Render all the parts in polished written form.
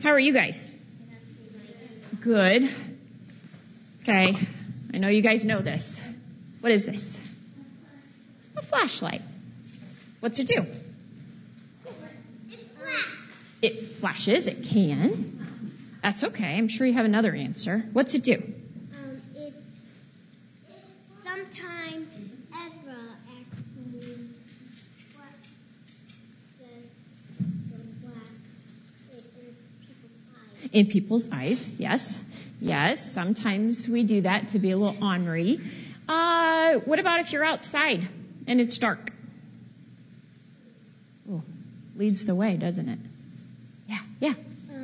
How are you guys? Good. Okay. I know you guys know this. What is this? A flashlight. What's it do? It flashes. It can. That's okay. I'm sure you have another answer. What's it do? Sometimes Ezra actually flashes the flash in people's eyes. In people's eyes, yes. Yes, sometimes we do that to be a little ornery. What about if you're outside and it's dark? Oh, leads the way, doesn't it? Yeah.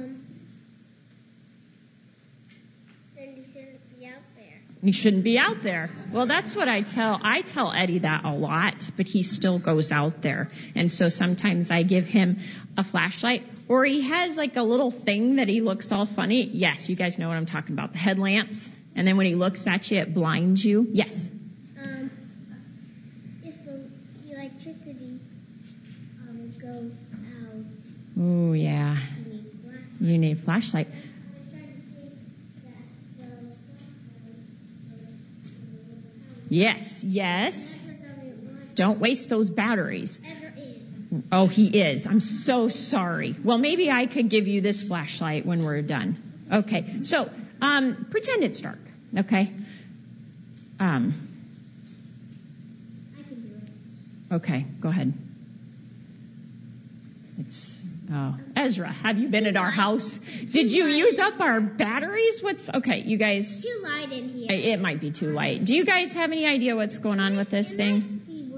Then you shouldn't be out there. You shouldn't be out there. Well, that's what I tell Eddie that a lot, but he still goes out there. And so sometimes I give him a flashlight, or he has like a little thing that he looks all funny. Yes, you guys know what I'm talking about, the headlamps. And then when he looks at you, it blinds you. Yes. If the electricity goes out. Oh, yeah. You need a flashlight. Yes. Don't waste those batteries. Oh, he is. I'm so sorry. Well, maybe I could give you this flashlight when we're done. Okay. So, pretend it's dark. Okay. Okay. Go ahead. Ezra, have you been at our house? Did you use up our batteries? Okay, you guys. Too light in here. It might be too light. Do you guys have any idea what's going on with this thing?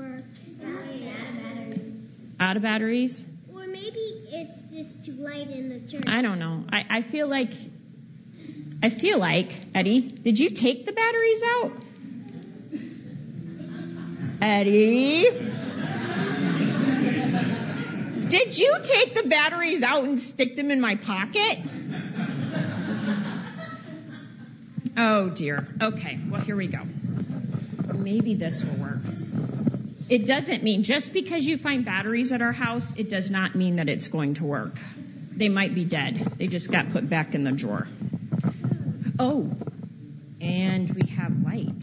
Out of batteries? Or maybe it's just too light in the church. I don't know. I feel like, Eddie, did you take the batteries out? Eddie? Did you take the batteries out and stick them in my pocket? Oh, dear. Okay, well, here we go. Maybe this will work. It doesn't mean, just because you find batteries at our house, it does not mean that it's going to work. They might be dead. They just got put back in the drawer. Oh, and we have light.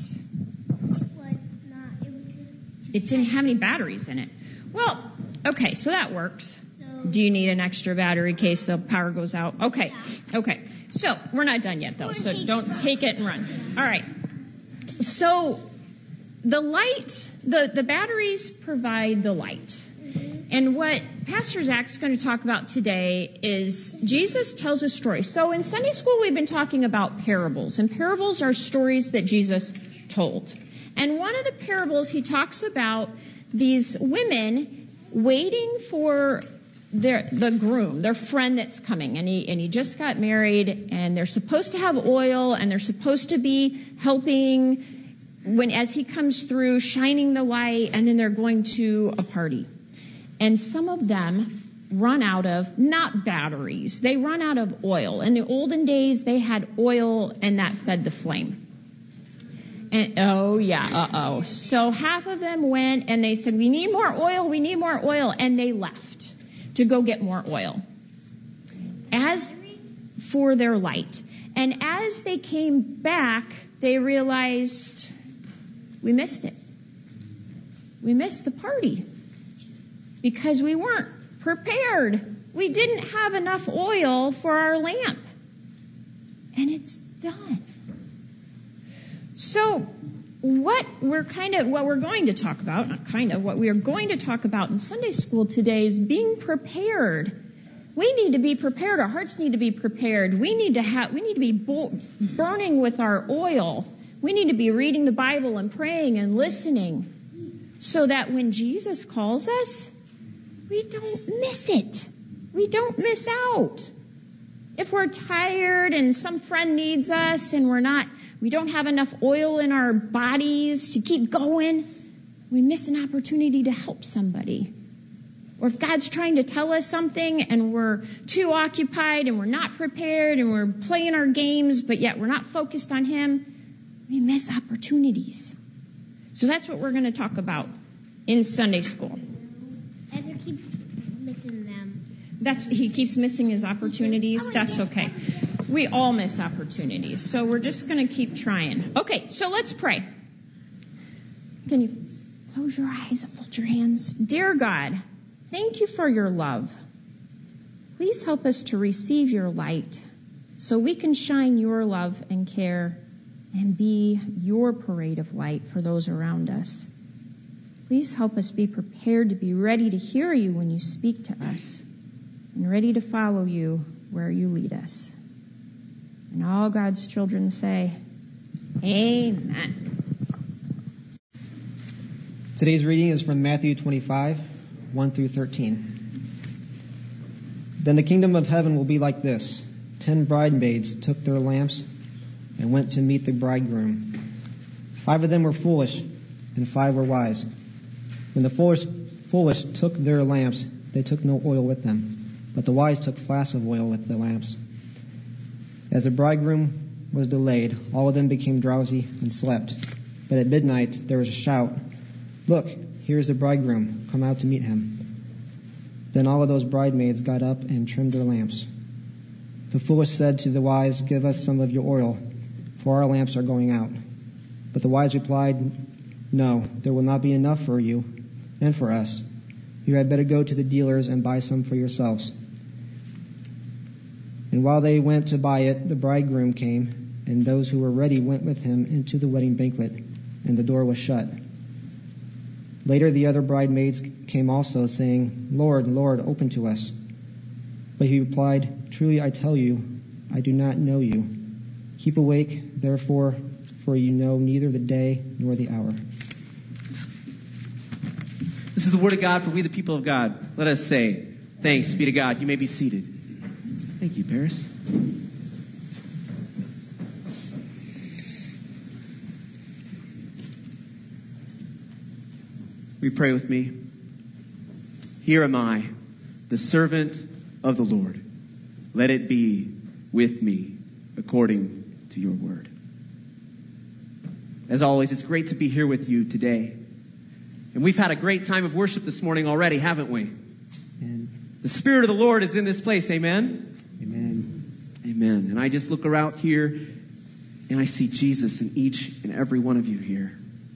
It didn't have any batteries in it. Well, okay, so that works. Do you need an extra battery in case the power goes out? Okay. So, we're not done yet, though, so don't take it and run. All right. So, the light, the batteries provide the light. And what Pastor Zach's going to talk about today is Jesus tells a story. So, in Sunday school, we've been talking about parables, and parables are stories that Jesus told. And one of the parables, he talks about these women waiting for the groom, their friend that's coming, and he just got married, and they're supposed to have oil, and they're supposed to be helping as he comes through, shining the light, and then they're going to a party. And some of them run out of, not batteries, they run out of oil. In the olden days, they had oil, and that fed the flame. And so half of them went and they said, we need more oil, and they left to go get more oil. As for their light. And as they came back, they realized, we missed it. We missed the party because we weren't prepared. We didn't have enough oil for our lamp. And it's done. So what we are going to talk about in Sunday school today is being prepared. We need to be prepared. Our hearts need to be prepared. We need to be burning with our oil. We need to be reading the Bible and praying and listening so that when Jesus calls us, we don't miss it. We don't miss out. If we're tired and some friend needs us and we don't have enough oil in our bodies to keep going, we miss an opportunity to help somebody. Or if God's trying to tell us something and we're too occupied and we're not prepared and we're playing our games, but yet we're not focused on Him, we miss opportunities. So that's what we're going to talk about in Sunday school. Ezra keeps missing them. He keeps missing his opportunities. That's okay. We all miss opportunities. So we're just going to keep trying. Okay, so let's pray. Can you close your eyes and fold your hands? Dear God, thank you for your love. Please help us to receive your light so we can shine your love and care and be your parade of light for those around us. Please help us be prepared to be ready to hear you when you speak to us and ready to follow you where you lead us. And all God's children say, Amen. Today's reading is from Matthew 25, 1 through 13. Then the kingdom of heaven will be like this. 10 bridesmaids took their lamps and went to meet the bridegroom. 5 of them were foolish, and 5 were wise. When the foolish took their lamps, they took no oil with them, but the wise took flasks of oil with the lamps. As the bridegroom was delayed, all of them became drowsy and slept. But at midnight there was a shout, "Look, here is the bridegroom, come out to meet him." Then all of those bridesmaids got up and trimmed their lamps. The foolish said to the wise, "Give us some of your oil, for our lamps are going out." But the wise replied, "No, there will not be enough for you and for us. You had better go to the dealers and buy some for yourselves." And while they went to buy it, the bridegroom came, and those who were ready went with him into the wedding banquet, and the door was shut. Later the other bridesmaids came also, saying, "Lord, Lord, open to us." But he replied, "Truly I tell you, I do not know you. Keep awake, therefore, for you know neither the day nor the hour." This is the word of God for we the people of God. Let us say, thanks be to God. You may be seated. Thank you, Paris. Will you pray with me? Here am I, the servant of the Lord. Let it be with me according to your word. As always, it's great to be here with you today. And we've had a great time of worship this morning already, haven't we? Amen. The Spirit of the Lord is in this place, amen? Amen. Amen. And I just look around here and I see Jesus in each and every one of you here.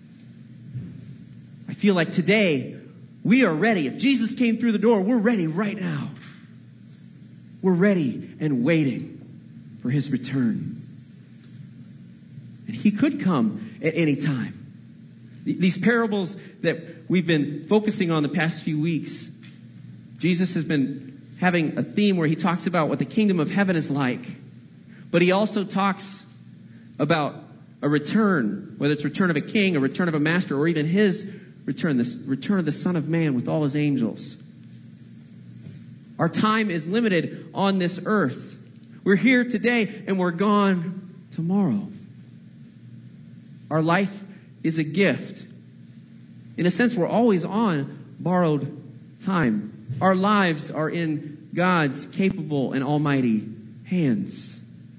I feel like today we are ready. If Jesus came through the door, we're ready right now. We're ready and waiting for his return. And he could come at any time. These parables that we've been focusing on the past few weeks, Jesus has been having a theme where he talks about what the kingdom of heaven is like. But he also talks about a return, whether it's return of a king, a return of a master, or even his return, this return of the Son of Man with all his angels. Our time is limited on this earth. We're here today and we're gone tomorrow. Our life is a gift. In a sense, we're always on borrowed time. Our lives are in God's capable and almighty hands.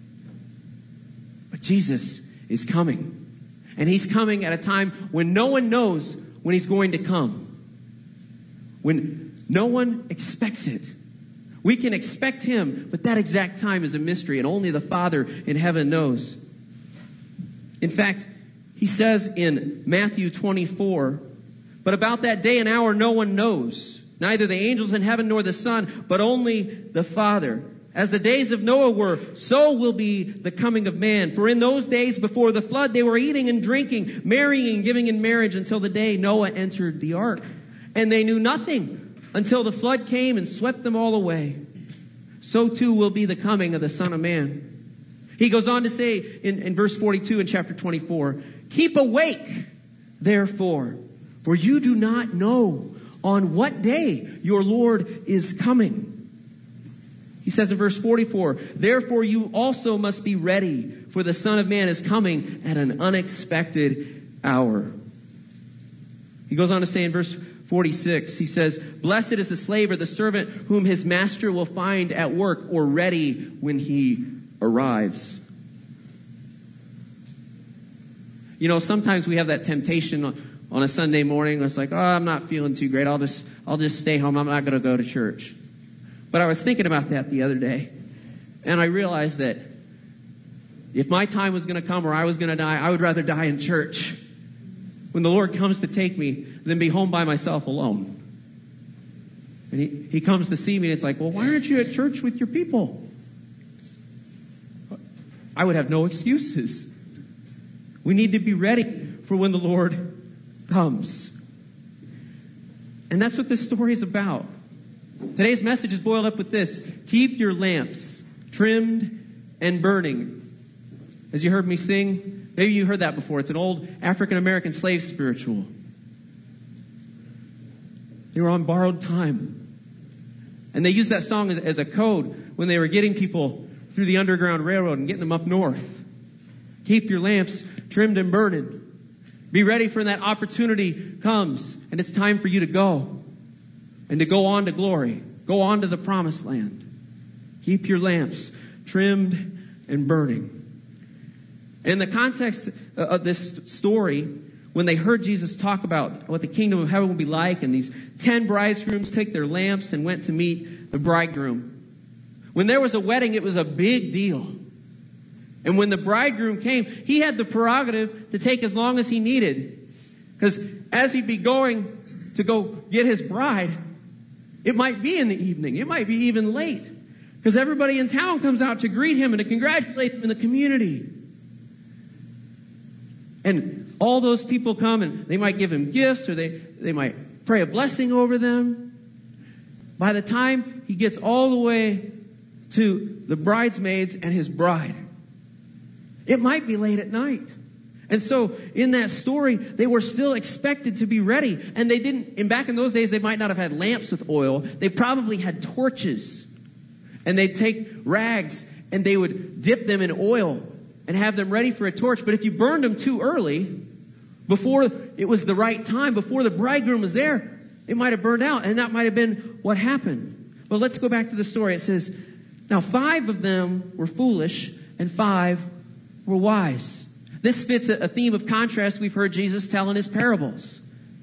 But Jesus is coming. And he's coming at a time when no one knows when he's going to come. When no one expects it. We can expect him, but that exact time is a mystery, and only the Father in heaven knows. In fact, he says in Matthew 24, "But about that day and hour no one knows, neither the angels in heaven nor the Son, but only the Father. As the days of Noah were, so will be the coming of man. For in those days before the flood they were eating and drinking, marrying and giving in marriage until the day Noah entered the ark. And they knew nothing until the flood came and swept them all away. So too will be the coming of the Son of Man." He goes on to say in verse 42 in chapter 24, "Keep awake, therefore, for you do not know on what day your Lord is coming." He says in verse 44, "Therefore you also must be ready, for the Son of Man is coming at an unexpected hour." He goes on to say in verse 46, he says, "Blessed is the slave or the servant whom his master will find at work or ready when he arrives." You know, sometimes we have that temptation on a Sunday morning. It's like, "Oh, I'm not feeling too great. I'll just stay home. I'm not going to go to church." But I was thinking about that the other day, and I realized that if my time was going to come or I was going to die, I would rather die in church when the Lord comes to take me than be home by myself alone. And he comes to see me, and it's like, well, why aren't you at church with your people? I would have no excuses. We need to be ready for when the Lord comes. And that's what this story is about. Today's message is boiled up with this: keep your lamps trimmed and burning. As you heard me sing, maybe you heard that before. It's an old African-American slave spiritual. They were on borrowed time. And they used that song as a code when they were getting people through the Underground Railroad and getting them up north. Keep your lamps trimmed and burning. Be ready for when that opportunity comes and it's time for you to go and to go on to glory. Go on to the promised land. Keep your lamps trimmed and burning. In the context of this story, when they heard Jesus talk about what the kingdom of heaven will be like, and these 10 bridegrooms take their lamps and went to meet the bridegroom. When there was a wedding, it was a big deal. And when the bridegroom came, he had the prerogative to take as long as he needed. Because as he'd be going to go get his bride, it might be in the evening. It might be even late. Because everybody in town comes out to greet him and to congratulate him in the community. And all those people come and they might give him gifts, or they might pray a blessing over them. By the time he gets all the way to the bridesmaids and his bride, it might be late at night. And so in that story, they were still expected to be ready. And they didn't, and back in those days, they might not have had lamps with oil. They probably had torches. And they'd take rags and they would dip them in oil and have them ready for a torch. But if you burned them too early, before it was the right time, before the bridegroom was there, it might have burned out. And that might have been what happened. But let's go back to the story. It says, now 5 of them were foolish and 5 were wise. This fits a theme of contrast we've heard Jesus tell in his parables.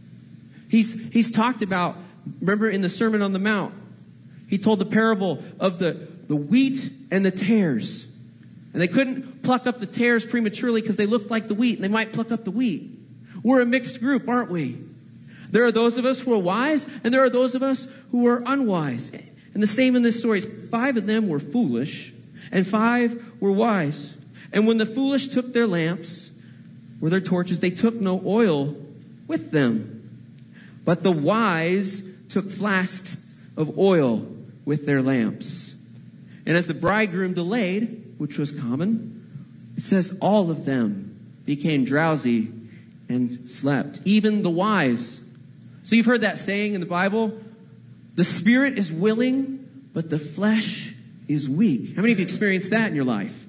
He's talked about, remember in the Sermon on the Mount, he told the parable of the wheat and the tares. And they couldn't pluck up the tares prematurely because they looked like the wheat, and they might pluck up the wheat. We're a mixed group, aren't we? There are those of us who are wise, and there are those of us who are unwise. And the same in this story. 5 of them were foolish, and 5 were wise. And when the foolish took their lamps, or their torches, they took no oil with them. But the wise took flasks of oil with their lamps. And as the bridegroom delayed, which was common, it says all of them became drowsy and slept, even the wise. So you've heard that saying in the Bible, the spirit is willing, but the flesh is weak. How many of you experienced that in your life?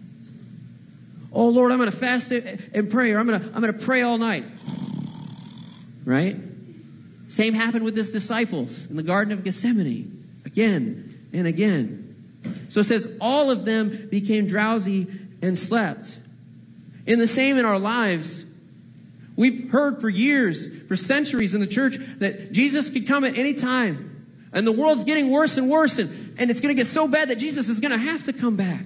Oh, Lord, I'm going to fast and pray, or I'm going to pray all night. Right? Same happened with his disciples in the Garden of Gethsemane. Again and again. So it says, all of them became drowsy and slept. In the same in our lives, we've heard for years, for centuries in the church, that Jesus could come at any time. And the world's getting worse and worse, and it's going to get so bad that Jesus is going to have to come back.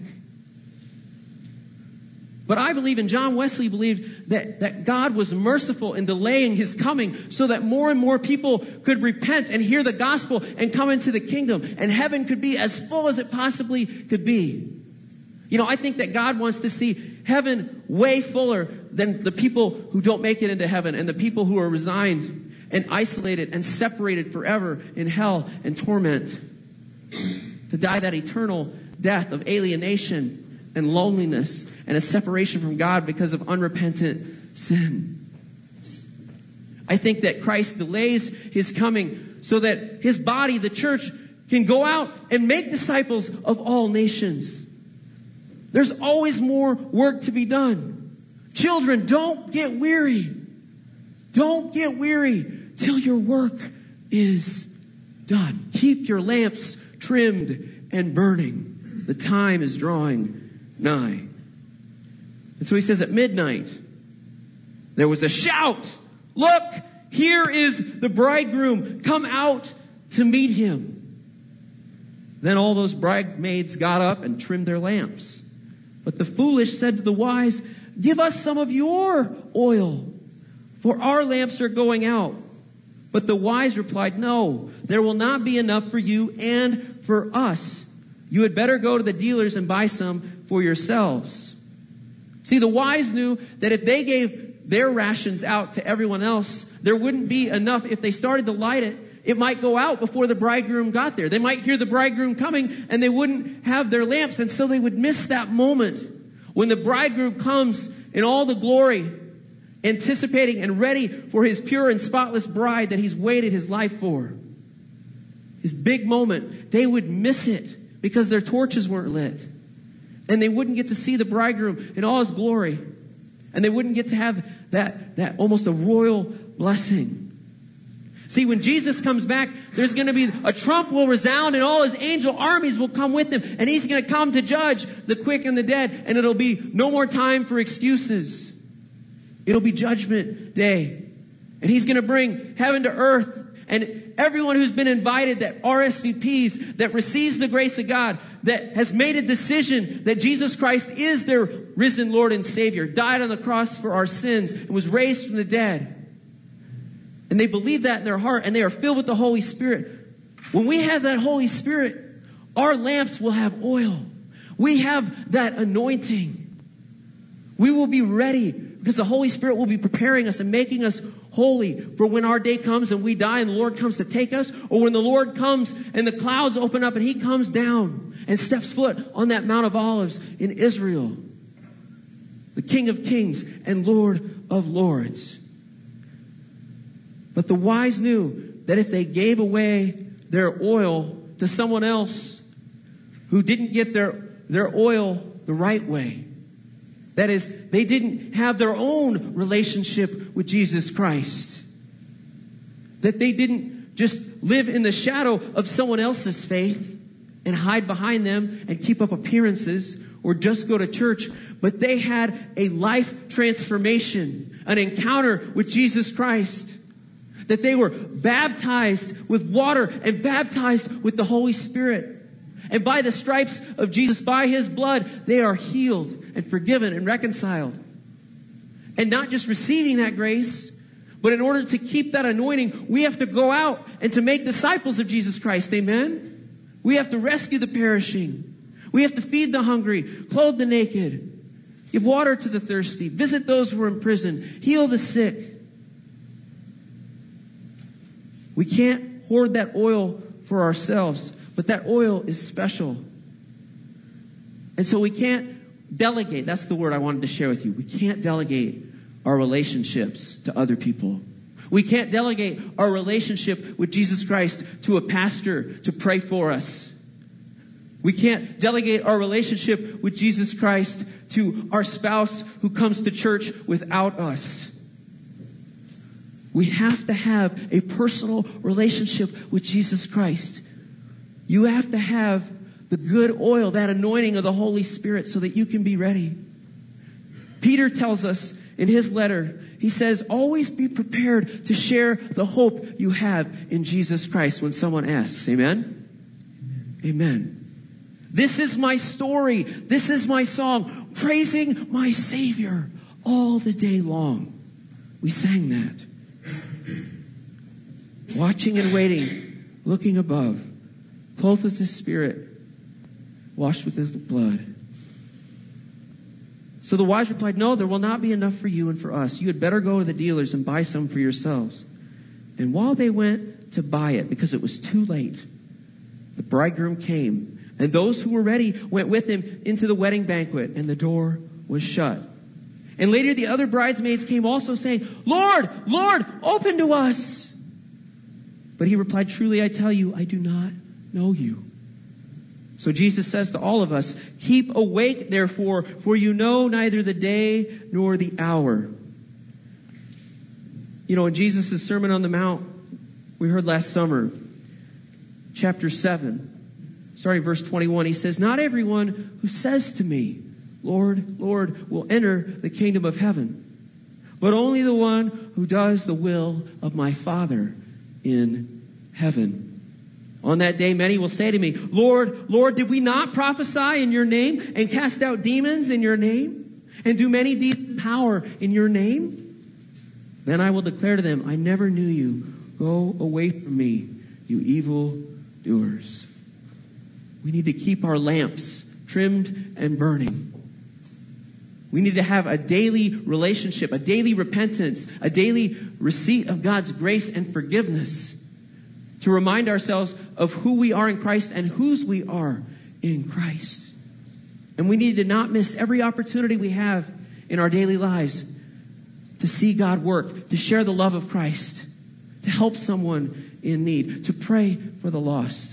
But I believe, and John Wesley believed, that God was merciful in delaying his coming so that more and more people could repent and hear the gospel and come into the kingdom. And heaven could be as full as it possibly could be. You know, I think that God wants to see heaven way fuller than the people who don't make it into heaven and the people who are resigned and isolated and separated forever in hell and torment. To die that eternal death of alienation and loneliness and a separation from God because of unrepentant sin. I think that Christ delays his coming so that his body, the church, can go out and make disciples of all nations. There's always more work to be done. Children, don't get weary. Don't get weary till your work is done. Keep your lamps trimmed and burning. The time is drawing nigh. And so he says at midnight, there was a shout. Look, here is the bridegroom. Come out to meet him. Then all those bridesmaids got up and trimmed their lamps. But the foolish said to the wise, "Give us some of your oil, for our lamps are going out." But the wise replied, "No, there will not be enough for you and for us. You had better go to the dealers and buy some for yourselves." See, the wise knew that if they gave their rations out to everyone else, there wouldn't be enough. If they started to light it, it might go out before the bridegroom got there. They might hear the bridegroom coming and they wouldn't have their lamps. And so they would miss that moment when the bridegroom comes in all the glory, anticipating and ready for his pure and spotless bride that he's waited his life for. His big moment. They would miss it because their torches weren't lit. And they wouldn't get to see the bridegroom in all his glory. And they wouldn't get to have that almost a royal blessing. See, when Jesus comes back, there's going to be a trump will resound and all his angel armies will come with him. And he's going to come to judge the quick and the dead. And it'll be no more time for excuses. It'll be judgment day. And he's going to bring heaven to earth. And everyone who's been invited, that RSVPs, that receives the grace of God, that has made a decision that Jesus Christ is their risen Lord and Savior, died on the cross for our sins, and was raised from the dead. And they believe that in their heart, and they are filled with the Holy Spirit. When we have that Holy Spirit, our lamps will have oil. We have that anointing. We will be ready because the Holy Spirit will be preparing us and making us holy for when our day comes and we die and the Lord comes to take us, or when the Lord comes and the clouds open up and he comes down and steps foot on that Mount of Olives in Israel. The King of Kings and Lord of Lords. But the wise knew that if they gave away their oil to someone else who didn't get their oil the right way, that is, they didn't have their own relationship with Jesus Christ, that they didn't just live in the shadow of someone else's faith and hide behind them and keep up appearances or just go to church, but they had a life transformation, an encounter with Jesus Christ. That they were baptized with water and baptized with the Holy Spirit. And by the stripes of Jesus, by his blood, they are healed and forgiven and reconciled. And not just receiving that grace, but in order to keep that anointing, we have to go out and to make disciples of Jesus Christ. Amen? We have to rescue the perishing. We have to feed the hungry, clothe the naked, give water to the thirsty, visit those who are in prison, heal the sick. We can't hoard that oil for ourselves, but that oil is special. And so we can't delegate. That's the word I wanted to share with you. We can't delegate our relationships to other people. We can't delegate our relationship with Jesus Christ to a pastor to pray for us. We can't delegate our relationship with Jesus Christ to our spouse who comes to church without us. We have to have a personal relationship with Jesus Christ. You have to have the good oil, that anointing of the Holy Spirit so that you can be ready. Peter tells us in his letter, he says, always be prepared to share the hope you have in Jesus Christ when someone asks. Amen? Amen. This is my story. This is my song, praising my Savior all the day long. We sang that. Watching and waiting, looking above, clothed with his Spirit, washed with his blood. So the wise replied, no, there will not be enough for you and for us. You had better go to the dealers and buy some for yourselves. And while they went to buy it, because it was too late, the bridegroom came, and those who were ready went with him into the wedding banquet, and the door was shut. And later the other bridesmaids came also saying, Lord, Lord, open to us. But he replied, truly, I tell you, I do not know you. So Jesus says to all of us, keep awake, therefore, for you know neither the day nor the hour. You know, in Jesus' Sermon on the Mount, we heard last summer, chapter 7, starting verse 21, he says, not everyone who says to me, Lord, Lord, will enter the kingdom of heaven, but only the one who does the will of my Father in heaven. On that day, many will say to me, Lord, Lord, did we not prophesy in your name and cast out demons in your name and do many deeds of power in your name? Then I will declare to them, I never knew you. Go away from me, you evil doers. We need to keep our lamps trimmed and burning. We need to have a daily relationship, a daily repentance, a daily receipt of God's grace and forgiveness to remind ourselves of who we are in Christ and whose we are in Christ. And we need to not miss every opportunity we have in our daily lives to see God work, to share the love of Christ, to help someone in need, to pray for the lost.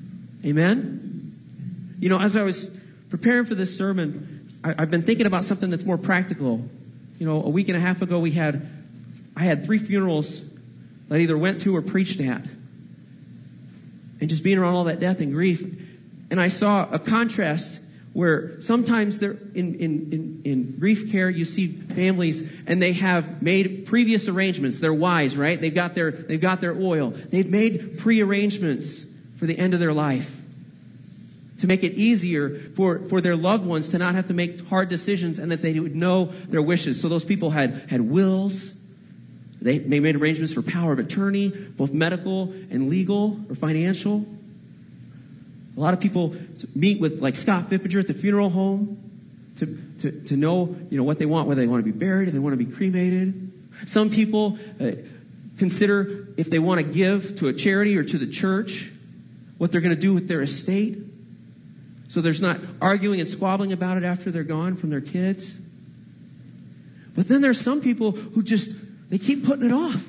Amen? You know, as I was preparing for this sermon, I've been thinking about something that's more practical. You know, a week and a half ago, I had 3 funerals that I either went to or preached at. And just being around all that death and grief. And I saw a contrast where sometimes they're in grief care, you see families and they have made previous arrangements. They're wise, right? They've got their oil. They've made pre-arrangements for the end of their life to make it easier for their loved ones to not have to make hard decisions and that they would know their wishes. So those people had wills. They made arrangements for power of attorney, both medical and legal or financial. A lot of people meet with, like Scott Fippinger at the funeral home to know, you know, what they want, whether they want to be buried, if they want to be cremated. Some people consider if they want to give to a charity or to the church, what they're going to do with their estate. So there's not arguing and squabbling about it after they're gone from their kids. But then there's some people who they keep putting it off.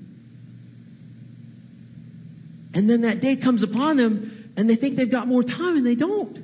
And then that day comes upon them and they think they've got more time and they don't.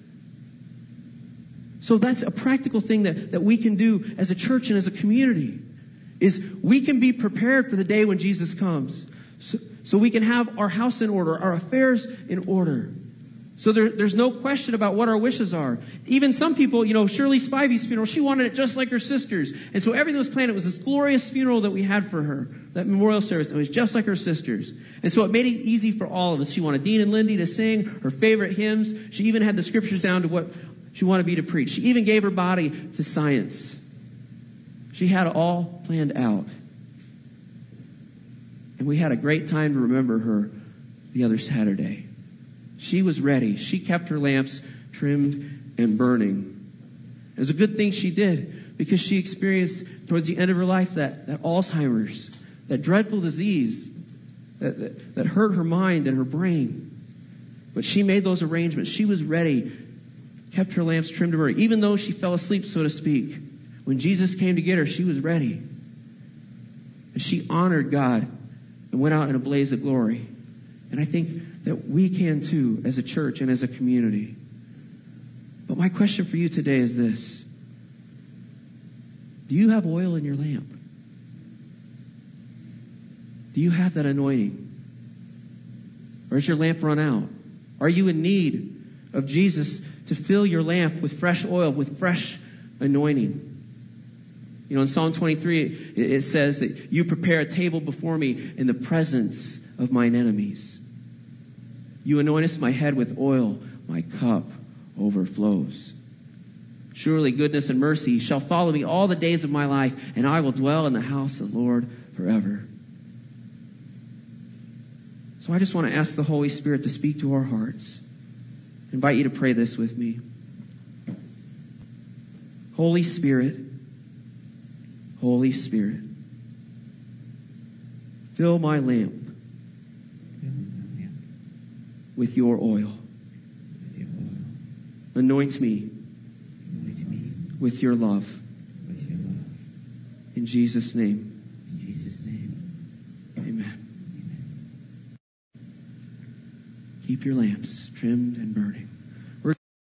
So that's a practical thing that we can do as a church and as a community, is we can be prepared for the day when Jesus comes. So we can have our house in order, our affairs in order. So there's no question about what our wishes are. Even some people, you know, Shirley Spivey's funeral, she wanted it just like her sister's. And so everything was planned. It was this glorious funeral that we had for her, that memorial service. It was just like her sister's. And so it made it easy for all of us. She wanted Dean and Lindy to sing her favorite hymns. She even had the scriptures down to what she wanted me to preach. She even gave her body to science. She had it all planned out. And we had a great time to remember her the other Saturday. She was ready. She kept her lamps trimmed and burning. It was a good thing she did, because she experienced towards the end of her life that Alzheimer's, that dreadful disease that hurt her mind and her brain. But she made those arrangements. She was ready, kept her lamps trimmed and burning. Even though she fell asleep, so to speak, when Jesus came to get her, she was ready. And she honored God and went out in a blaze of glory. And I think that we can too, as a church and as a community. But my question for you today is this: do you have oil in your lamp? Do you have that anointing? Or has your lamp run out? Are you in need of Jesus to fill your lamp with fresh oil, with fresh anointing? You know, in Psalm 23, it says that you prepare a table before me in the presence of mine enemies. You anointest my head with oil, my cup overflows. Surely goodness and mercy shall follow me all the days of my life, and I will dwell in the house of the Lord forever. So I just want to ask the Holy Spirit to speak to our hearts. I invite you to pray this with me. Holy Spirit, Holy Spirit, fill my lamp with your oil. Anoint me with your love. In Jesus' name. Amen. Keep your lamps trimmed and burning.